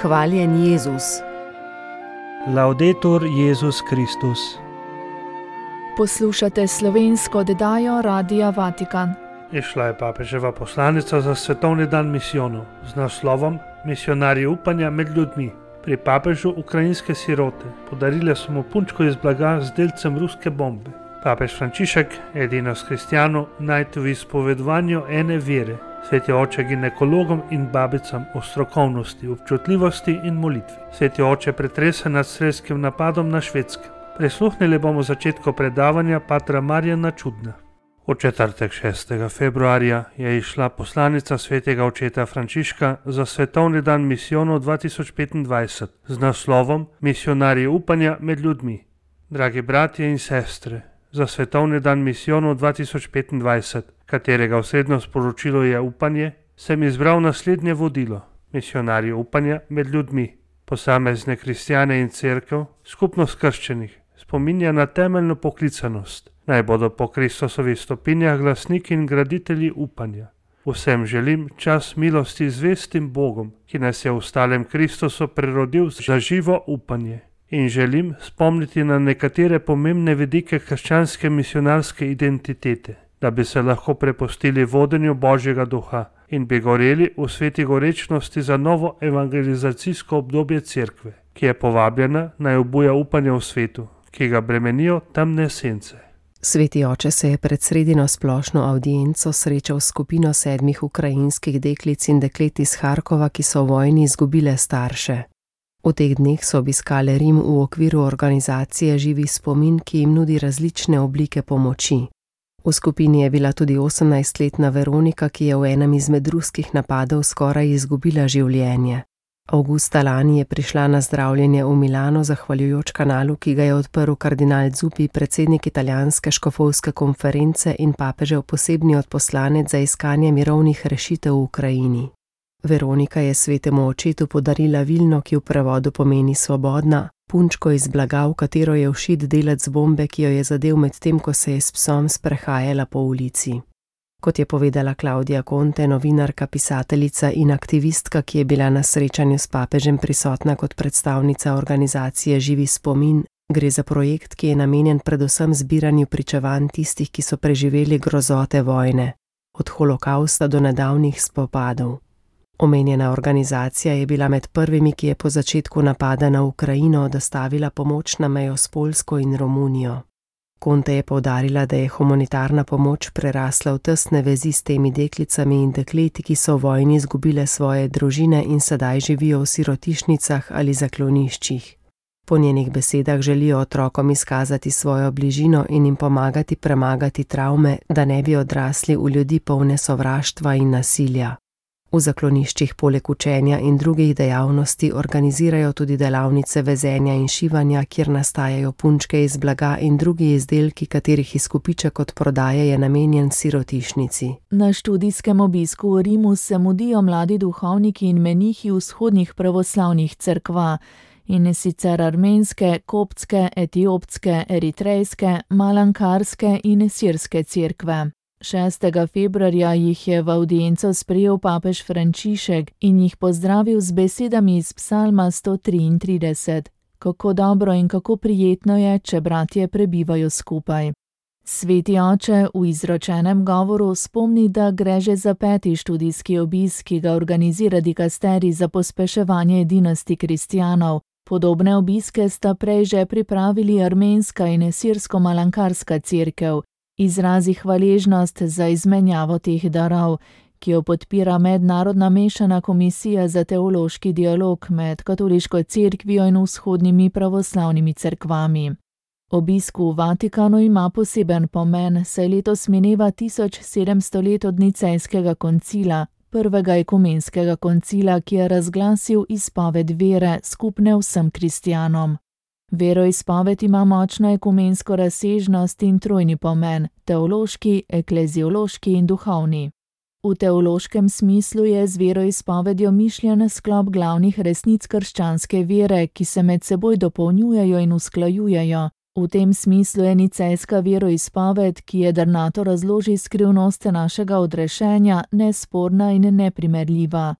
Hvaljen Jezus. Laudetur Jezus Kristus. Poslušate slovensko oddajo Radia Vatikan. Išla je papeževa poslanica za svetovni dan misijonov z naslovom Misionarji upanja med ljudmi. Pri papežu ukrajinske sirote podarile so mu punčko iz blaga z delcem ruske bombe. Papež Frančišek, edinost kristjanov, najti v izpovedovanju ene vere, sveti oče ginekologom in babicam o strokovnosti, občutljivosti in molitvi. Sveti oče pretresen nad strelskim napadom na Švedskem. Prisluhnili bomo začetku predavanja patra Marjana Čudna. V četrtek 6. februarja je išla poslanica svetega očeta Frančiška za svetovni dan misijonov 2025 z naslovom Misionarji upanja med ljudmi. Dragi bratje in sestre, za svetovni dan misijonov 2025, katerega osrednjo sporočilo je upanje, sem izbral naslednje vodilo: misionarji upanja med ljudmi. Posamezne kristjane in cerkev, skupnost krščenih, spominja na temeljno poklicanost. Naj bodo po Kristusovih stopinjah glasniki in graditelji upanja. Vsem želim čas milosti zvestim Bogom, ki nas je v stalem Kristusu prerodil za živo upanje. In želim spomniti na nekatere pomembne vidike krščanske misionarske identitete, da bi se lahko prepustili vodenju Božjega duha in bi goreli v sveti gorečnosti za novo evangelizacijsko obdobje cerkve, ki je povabljena naj obuja upanje v svetu, ki ga bremenijo temne sence. Sveti oče se je pred sredino splošno avdienco srečal s skupino 7 ukrajinskih deklic in deklet iz Harkova, ki so v vojni izgubile starše. V teh dneh so obiskale Rim v okviru organizacije Živi spomin, ki jim nudi različne oblike pomoči. V skupini je bila tudi 18-letna Veronika, ki je v enem izmed ruskih napadov skoraj izgubila življenje. Avgusta lani je prišla na zdravljenje v Milano zahvaljujoč kanalu, ki ga je odprl kardinal Zuppi, predsednik italijanske škofovske konference in papežev posebni odposlanec za iskanje mirovnih rešitev v Ukrajini. Veronika je svetemu očetu podarila vilno, ki v prevodu pomeni svobodna, punčko iz blaga, v katero je všit delec bombe, ki jo je zadel med tem, ko se je s psom sprehajala po ulici. Kot je povedala Claudia Conte, novinarka, pisateljica in aktivistka, ki je bila na srečanju s papežem prisotna kot predstavnica organizacije Živi spomin, gre za projekt, ki je namenjen predvsem zbiranju pričevanj tistih, ki so preživeli grozote vojne, od holokausta do nedavnih spopadov. Omenjena organizacija je bila med prvimi, ki je po začetku napada na Ukrajino dostavila pomoč na mejo s Poljsko in Romunijo. Conte je poudarila, da je humanitarna pomoč prerasla v tesne vezi s temi deklicami in dekleti, ki so v vojni izgubile svoje družine in sedaj živijo v sirotišnicah ali zakloniščih. Po njenih besedah želijo otrokom izkazati svojo bližino in jim pomagati premagati travme, da ne bi odrasli v ljudi polne sovraštva in nasilja. V zakloniščih poleg učenja in drugih dejavnosti organizirajo tudi delavnice vezenja in šivanja, kjer nastajajo punčke iz blaga in drugi izdelki, katerih izkupiček od prodaje je namenjen sirotišnici. Na študijskem obisku v Rimu se mudijo mladi duhovniki in menihi vzhodnih pravoslavnih cerkva, in sicer armenske, koptske, etiopske, eritrejske, malankarske in sirske cerkve. 6. februarja jih je v avdienco sprejel papež Frančišek in jih pozdravil z besedami iz psalma 133. Kako dobro in kako prijetno je, če bratje prebivajo skupaj. Sveti oče v izročenem govoru spomni, da gre že za 5. študijski obisk, ki ga organizira dikasterij za pospeševanje edinosti kristjanov. Podobne obiske sta prej že pripravili armenska in sirsko-malankarska cerkev. Izrazi hvaležnost za izmenjavo teh darov, ki jo podpira Mednarodna mešana komisija za teološki dialog med katoliško cerkvijo in vzhodnimi pravoslavnimi cerkvami. Obisk v Vatikanu ima poseben pomen, saj letos mineva 1700 let od Nicejskega koncila, prvega ekumenskega koncila, ki je razglasil izpoved vere skupne vsem kristjanom. Veroizpoved ima močno ekumensko razsežnost in trojni pomen, teološki, ekleziološki in duhovni. V teološkem smislu je z veroizpovedjo mišljen sklop glavnih resnic krščanske vere, ki se med seboj dopolnjujejo in usklajujejo. V tem smislu je nicejska veroizpoved, ki jedrnato razloži skrivnosti našega odrešenja, nesporna in neprimerljiva.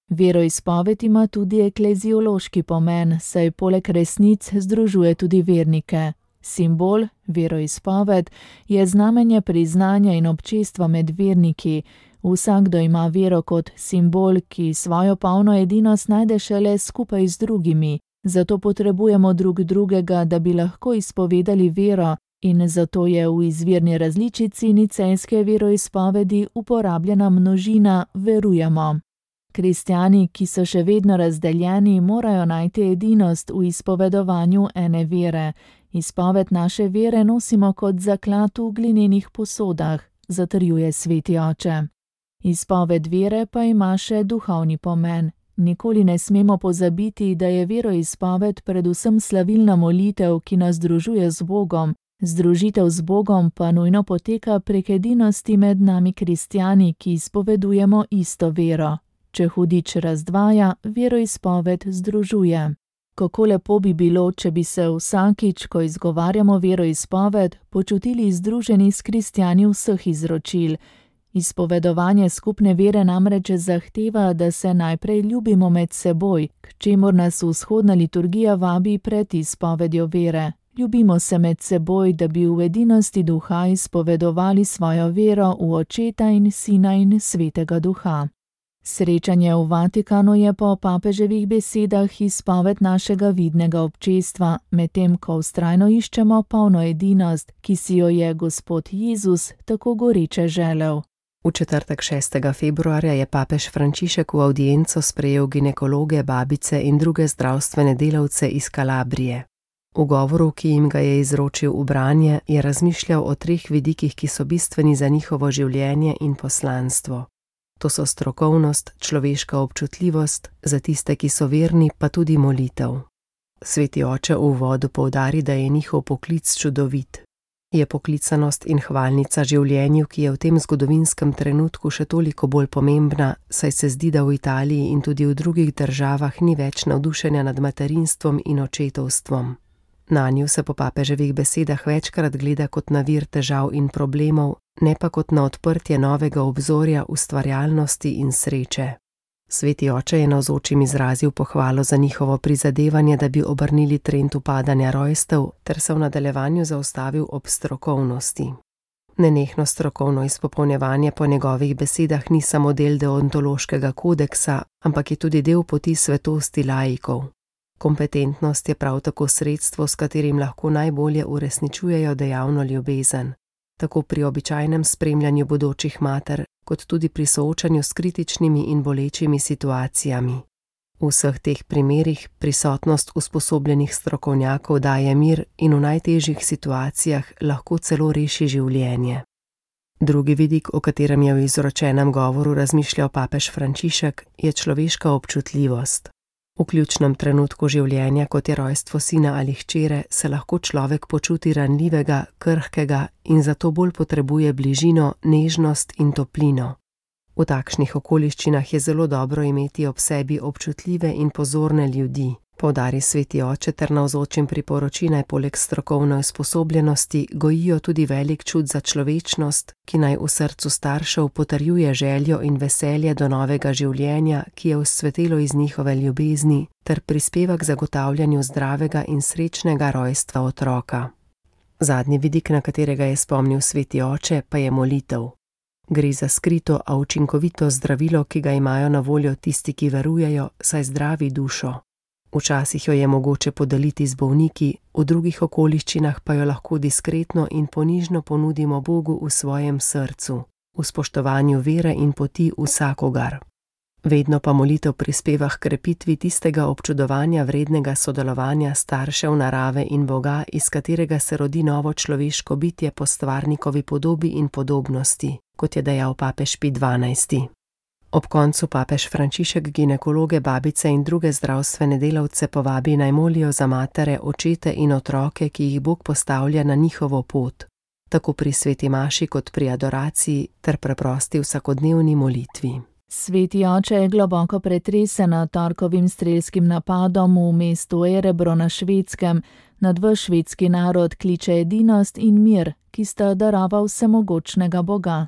Veroizpoved ima tudi ekleziološki pomen, saj poleg resnic združuje tudi vernike. Simbol, veroizpoved, je znamenje priznanja in občestva med verniki. Vsakdo ima vero kot simbol, ki svojo polno edinost najde šele skupaj z drugimi. Zato potrebujemo drug drugega, da bi lahko izpovedali vero, in zato je v izvirni različici nicejske veroizpovedi uporabljena množina verujemo. Kristjani, ki so še vedno razdeljeni, morajo najti edinost v izpovedovanju ene vere. Izpoved naše vere nosimo kot zaklad v glinenih posodah, zatrjuje sveti oče. Izpoved vere pa ima še duhovni pomen. Nikoli ne smemo pozabiti, da je veroizpoved predvsem slavilna molitev, ki nas združuje z Bogom. Združitev z Bogom pa nujno poteka prek edinosti med nami kristjani, ki izpovedujemo isto vero. Če hudič razdvaja, veroizpoved združuje. Kako lepo bi bilo, če bi se vsakič, ko izgovarjamo veroizpoved, počutili združeni s kristjani vseh izročil. Izpovedovanje skupne vere namreč zahteva, da se najprej ljubimo med seboj, k čemur nas vzhodna liturgija vabi pred izpovedjo vere. Ljubimo se med seboj, da bi v edinosti duha izpovedovali svojo vero v Očeta in Sina in Svetega Duha. Srečanje v Vatikanu je po papeževih besedah izpoved našega vidnega občestva, medtem ko vztrajno iščemo polno edinost, ki si jo je Gospod Jezus tako goreče želel. V četrtek 6. februarja je papež Frančišek v avdienco sprejel ginekologe, babice in druge zdravstvene delavce iz Kalabrije. V govoru, ki jim ga je izročil v branje, je razmišljal o 3 vidikih, ki so bistveni za njihovo življenje in poslanstvo. To so strokovnost, človeška občutljivost, za tiste, ki so verni, pa tudi molitev. Sveti oče v uvodu poudari, da je njihov poklic čudovit. Je poklicanost in hvalnica življenju, ki je v tem zgodovinskem trenutku še toliko bolj pomembna, saj se zdi, da v Italiji in tudi v drugih državah ni več navdušenja nad materinstvom in očetovstvom. Nanju se po papeževih besedah večkrat gleda kot na vir težav in problemov, ne pa kot na odprtje novega obzorja ustvarjalnosti in sreče. Sveti oče je navzočim izrazil pohvalo za njihovo prizadevanje, da bi obrnili trend upadanja rojstev, ter se v nadaljevanju zaustavil ob strokovnosti. Nenehno strokovno izpopolnjevanje po njegovih besedah ni samo del deontološkega kodeksa, ampak je tudi del poti svetosti laikov. Kompetentnost je prav tako sredstvo, s katerim lahko najbolje uresničujejo dejavno ljubezen, tako pri običajnem spremljanju bodočih mater, kot tudi pri soočanju s kritičnimi in bolečimi situacijami. V vseh teh primerih prisotnost usposobljenih strokovnjakov daje mir in v najtežjih situacijah lahko celo reši življenje. Drugi vidik, o katerem je v izročenem govoru razmišljal papež Frančišek, je človeška občutljivost. V ključnem trenutku življenja, kot je rojstvo sina ali hčere, se lahko človek počuti ranljivega, krhkega in zato bolj potrebuje bližino, nežnost in toplino. V takšnih okoliščinah je zelo dobro imeti ob sebi občutljive in pozorne ljudi, poudari sveti oče ter navzočim priporoči, naj poleg strokovne usposobljenosti gojijo tudi velik čut za človečnost, ki naj v srcu staršev potrjuje željo in veselje do novega življenja, ki je vzcvetelo iz njihove ljubezni, ter prispeva k zagotavljanju zdravega in srečnega rojstva otroka. Zadnji vidik, na katerega je spomnil sveti oče, pa je molitev. Gre za skrito, a učinkovito zdravilo, ki ga imajo na voljo tisti, ki verujejo, saj zdravi dušo. Včasih jo je mogoče podeliti z bolniki, v drugih okoliščinah pa jo lahko diskretno in ponižno ponudimo Bogu v svojem srcu, v spoštovanju vere in poti vsakogar. Vedno pa molitev prispeva h krepitvi tistega občudovanja vrednega sodelovanja staršev, narave in Boga, iz katerega se rodi novo človeško bitje po stvarnikovi podobi in podobnosti, kot je dejal papež Pij XII. Ob koncu papež Frančišek ginekologe, babice in druge zdravstvene delavce povabi, naj molijo za matere, očete in otroke, ki jih Bog postavlja na njihovo pot, tako pri sveti maši kot pri adoraciji ter preprosti vsakodnevni molitvi. Sveti oče je globoko pretresen nad torkovim strelskim napadom v mestu Erebro na Švedskem. Nad ves švedski narod kliče edinost in mir, ki sta darova vsemogočnega Boga.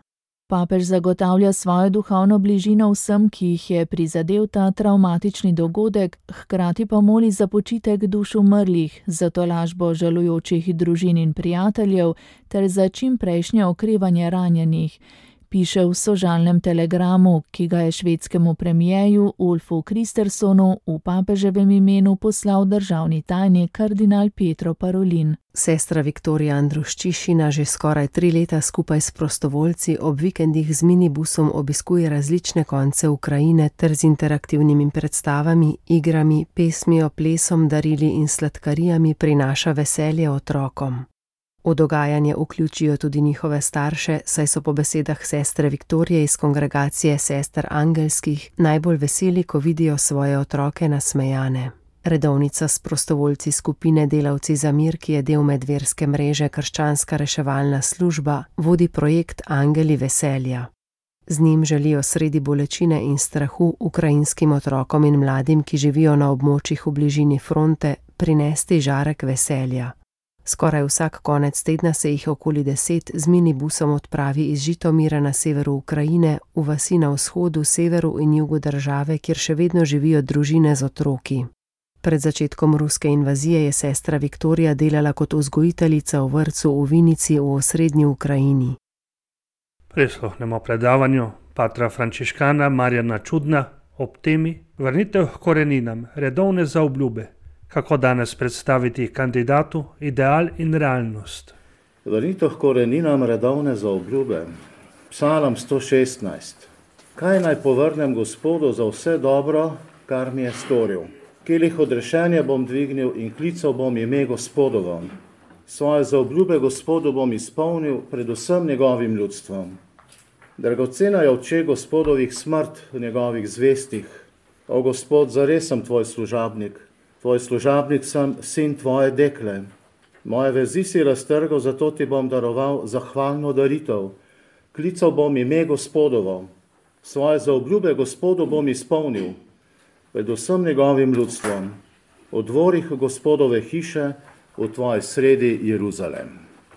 Papež zagotavlja svojo duhovno bližino vsem, ki jih je prizadel ta travmatični dogodek, hkrati pa moli za počitek duš umrlih, za tolažbo žalujočih družin in prijateljev ter za čimprejšnje okrevanje ranjenih. Piše v sožalnem telegramu, ki ga je švedskemu premijeju Ulfu Kristerssonu v papeževem imenu poslal državni tajnik kardinal Pietro Parolin. Sestra Viktorija Andruščišina že skoraj 3 leta skupaj s prostovoljci ob vikendih z minibusom obiskuje različne konce Ukrajine ter z interaktivnimi predstavami, igrami, pesmijo, plesom, darili in sladkarijami prinaša veselje otrokom. V dogajanje vključijo tudi njihove starše, saj so po besedah sestre Viktorije iz kongregacije sester angelskih najbolj veseli, ko vidijo svoje otroke nasmejane. Redovnica s prostovoljci skupine Delavci za mir, ki je del medverske mreže Krščanska reševalna služba, vodi projekt Angeli veselja. Z njim želijo sredi bolečine in strahu ukrajinskim otrokom in mladim, ki živijo na območjih v bližini fronte, prinesti žarek veselja. Skoraj vsak konec tedna se jih okoli 10 z minibusom odpravi iz Žitomira na severu Ukrajine v vasi na vzhodu, severu in jugu države, kjer še vedno živijo družine z otroki. Pred začetkom ruske invazije je sestra Viktorija delala kot vzgojiteljica v vrtcu v Vinici v osrednji Ukrajini. Prisluhnemo predavanju patra frančiškana Marjana Čudna ob temi Vrnitev k koreninam, redovne zaobljube. Kako danes predstaviti kandidatu ideal in realnost? Vrnitev k koreninam, redovne zaobljube. Psalam 116. Kaj naj povrnem Gospodu za vse dobro, kar mi je storil? Kelih odrešenja bom dvignil in klical bom ime Gospodovo. Svoje zaobljube Gospodu bom izpolnil predvsem njegovim ljudstvom. Dragocena je oče Gospodovih smrt v njegovih zvestih. O Gospod, zares sem tvoj služabnik. Tvoj služabnik sem, sin tvoje dekle. Moje vezi si raztrgal, zato ti bom daroval zahvalno daritev. Klical bom ime Gospodovo. Svoje zaobljube Gospodu bom izpolnil, predvsem njegovim ljudstvom. V dvorih Gospodove hiše, v tvoji sredi Jeruzalem.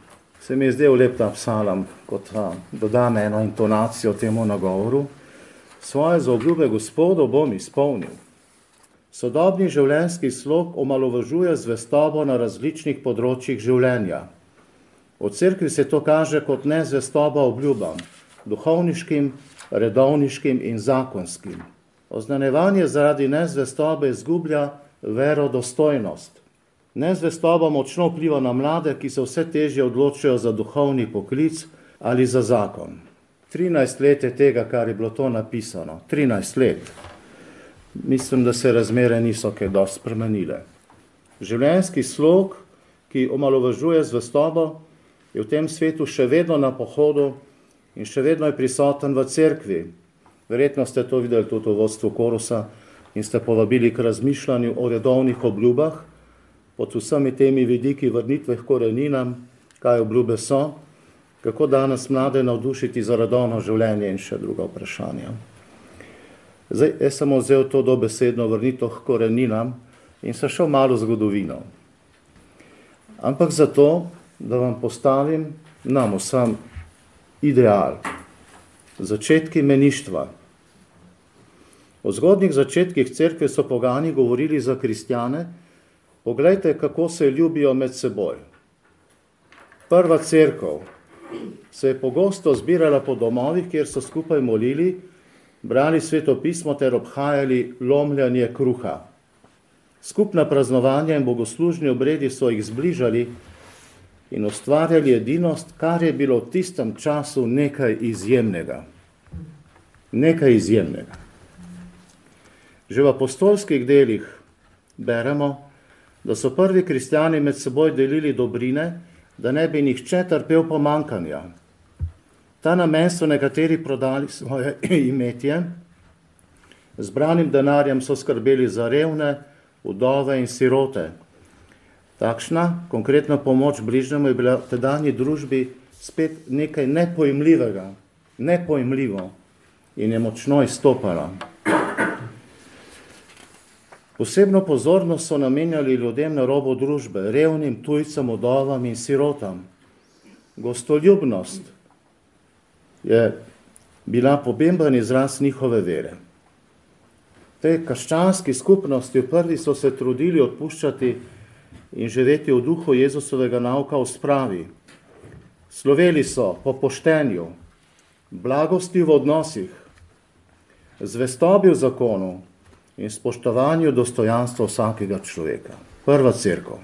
Se mi je zdel lep ta psalam, kot dodam eno intonacijo temu nagovoru. Svoje zaobljube Gospodu bom izpolnil. Sodobni življenjski slog omalovažuje zvestobo na različnih področjih življenja. V cerkvi se to kaže kot nezvestoba obljubam, duhovniškim, redovniškim in zakonskim. Oznanjevanje zaradi nezvestobe izgublja verodostojnost. Nezvestoba močno vpliva na mlade, ki se vse težje odločajo za duhovni poklic ali za zakon. 13 let je tega, kar je bilo to napisano. 13 let. Mislim, da se razmere niso kaj dosti spremenile. Življenjski slog, ki omalovažuje zvestobo, je v tem svetu še vedno na pohodu in še vedno je prisoten v cerkvi. Verjetno ste to videli tudi v vodstvu Korusa in ste povabili k razmišljanju o redovnih obljubah, pod vsemi temi vidiki vrnitve k koreninam, kaj obljube so, kako danes mlade navdušiti za redovno življenje in še druga vprašanja. Zdaj, jaz sem vzel to dobesedno vrnitev k koreninam in se šel malo zgodovino. Ampak zato, da vam postavim nam vsem ideal. Začetki meništva. O zgodnjih začetkih cerkve so pogani govorili za kristjane, poglejte, kako se ljubijo med seboj. Prva cerkev se je pogosto zbirala po domovih, kjer so skupaj molili, brali svetopismo ter obhajali lomljanje kruha. Skupna praznovanja in bogoslužni obredi so jih zbližali in ustvarjali edinost, kar je bilo v tistem času nekaj izjemnega. Nekaj izjemnega. Že v apostolskih delih beremo, da so prvi kristjani med seboj delili dobrine, da ne bi nihče trpel pomanjkanja. Ta namen so nekateri prodali svoje imetje, zbranim denarjem so skrbeli za revne, vdove in sirote. Takšna konkretna pomoč bližnjemu je bila v tedanji družbi spet nekaj nepojmljivega, nepojmljivo in je močno izstopala. Posebno pozornost so namenjali ljudem na robu družbe, revnim, tujcem, vdovam in sirotam. Gostoljubnost je bila pomemben izraz njihove vere. Te krščanski skupnosti v prvi so se trudili odpuščati in živeti v duhu Jezusovega nauka v spravi. Sloveli so po poštenju, blagosti v odnosih, zvestobi v zakonu in spoštovanju dostojanstva vsakega človeka. Prva cerkev.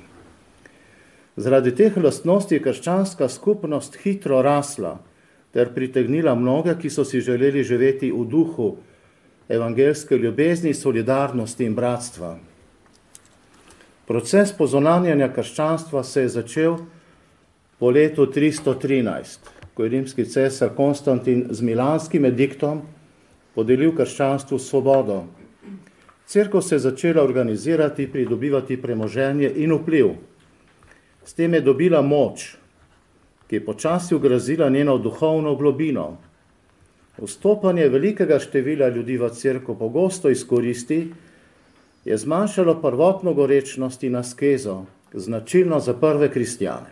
Zaradi teh lastnosti je krščanska skupnost hitro rasla ter pritegnila mnoge, ki so si želeli živeti v duhu evangeljske ljubezni, solidarnosti in bratstva. Proces pozonanjanja krščanstva se je začel po letu 313, ko je rimski cesar Konstantin z milanskim ediktom podelil krščanstvu svobodo. Cerkev se je začela organizirati, pridobivati premoženje in vpliv. S tem je dobila moč, ki je počasi ogrozila njeno duhovno globino. Vstopanje velikega števila ljudi v cerkev pogosto izkoristi, je zmanjšalo prvotno gorečnost in askezo, značilno za prve kristjane.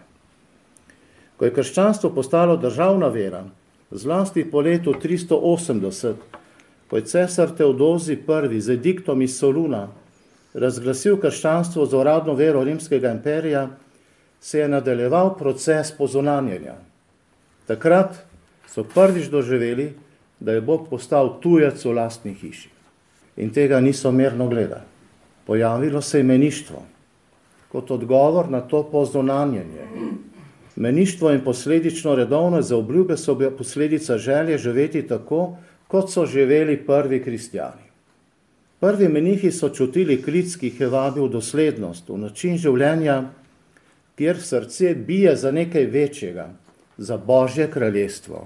Ko je krščanstvo postalo državna vera, zlasti po letu 380, ko je cesar Teodozij I z ediktom iz Soluna razglasil krščanstvo za uradno vero rimskega imperija, se je nadaljeval proces pozonanjenja. Takrat so prvič doživeli, da je Bog postal tujec v lastni hiši. In tega niso mirno gledali. Pojavilo se je meništvo kot odgovor na to pozonanjenje. Meništvo in posledično redovne zaobljube so bile posledica želje živeti tako, kot so živeli prvi kristjani. Prvi menihi so čutili klic, ki jih je vabil v doslednost, v način življenja, kjer srce bije za nekaj večjega, za Božje kraljestvo.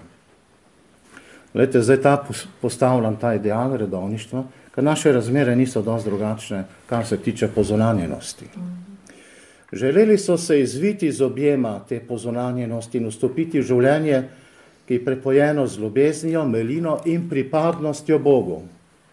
Glejte, zdaj postavljam ta ideal redovništva, ker naše razmere niso dosti drugačne, kar se tiče pozonanjenosti. Želeli so se izviti iz objema te pozonanjenosti in vstopiti v življenje, ki je prepojeno z ljubeznijo, milino in pripadnostjo Bogu.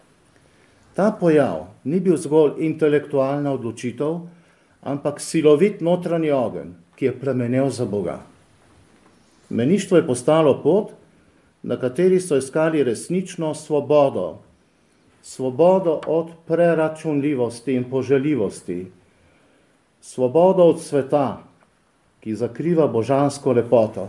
Ta pojav ni bil zgolj intelektualna odločitev, ampak silovit notranji ogenj, ki je plamenel za Boga. Meništvo je postalo pot, na kateri so iskali resnično svobodo. Svobodo od preračunljivosti in poželjivosti. Svobodo od sveta, ki zakriva božansko lepoto.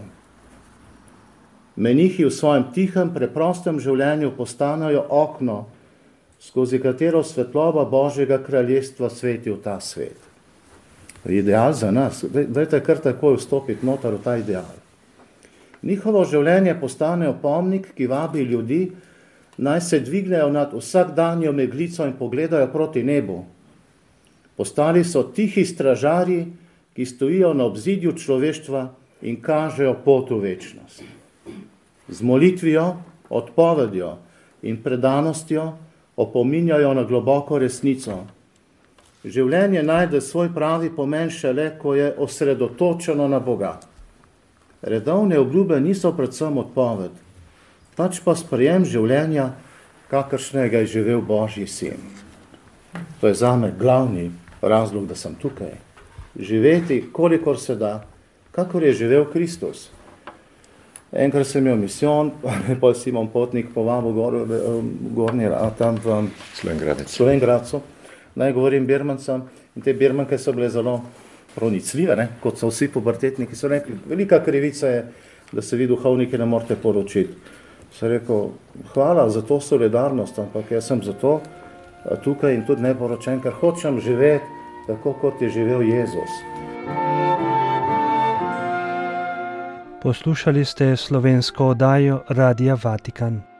Menihi v svojem tihem, preprostem življenju postanejo okno, skozi katero svetloba Božjega kraljestva sveti v ta svet. Ideal za nas. Dajte kar takoj vstopiti noter v ta ideal. Njihovo življenje postane opomnik, ki vabi ljudi, naj se dvignejo nad vsakdanjo meglico in pogledajo proti nebu. Postali so tihi stražarji, ki stojijo na obzidju človeštva in kažejo pot v večnost. Z molitvijo, odpovedjo in predanostjo opominjajo na globoko resnico. Življenje najde svoj pravi pomen šele, ko je osredotočeno na Boga. Redovne obljube niso predvsem odpoved, pač pa sprejem življenja, kakršnega je živel Božji sin. To je zame glavni razlog, da sem tukaj. Živeti, kolikor se da, kakor je živel Kristus. Enkrat sem imel misijon, pa Simon Potnik povabil gornji tam v Slovengradcu. Naj govorim Birmancem, in te Birmanke so bile zelo pronicljive, kot so vsi pubertetniki, so rekli, velika krivica je, da se vi duhovniki ne morete poročiti. Sem rekel, hvala za to solidarnost, ampak jaz sem zato tukaj in tudi neporočen, ker hočem živeti tako, kot je živel Jezus. Poslušali ste slovensko oddajo Radia Vatikan.